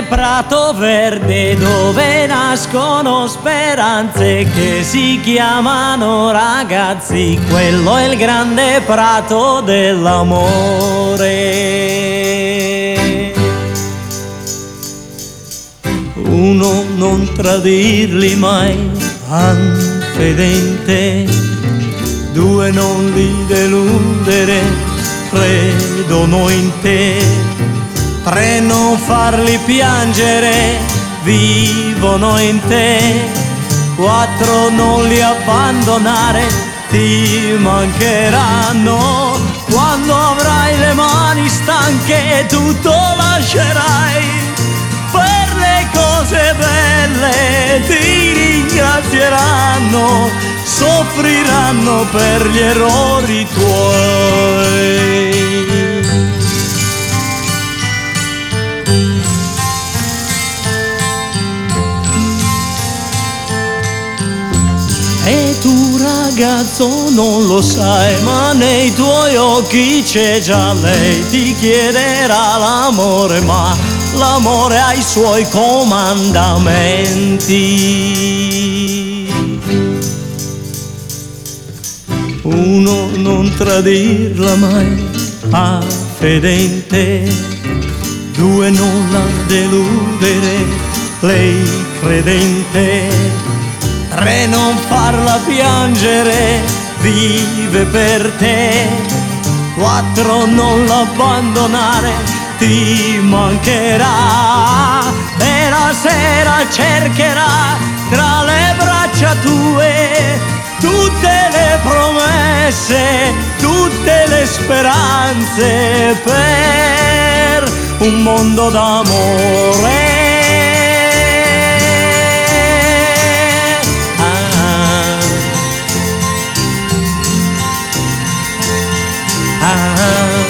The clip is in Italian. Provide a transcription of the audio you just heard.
prato verde dove nascono speranze che si chiamano ragazzi, quello è il grande prato dell'amore. Uno, non tradirli mai, confidente. Due, non li deludere, credono in te. Tre, non farli piangere, vivono in te. Quattro, non li abbandonare, ti mancheranno. Quando avrai le mani stanche tutto lascerai. Per le cose belle ti ringrazieranno, soffriranno per gli errori tuoi. E tu ragazzo non lo sai, ma nei tuoi occhi c'è già lei. Ti chiederà l'amore, ma l'amore ha i suoi comandamenti. Uno, non tradirla mai, fedente. Due, non la deludere, lei credente. Tre, non farla piangere, vive per te. Quattro, non l'abbandonare, ti mancherà. E la sera cercherà tra le braccia tue tutte le promesse, tutte le speranze per un mondo d'amore. Ah.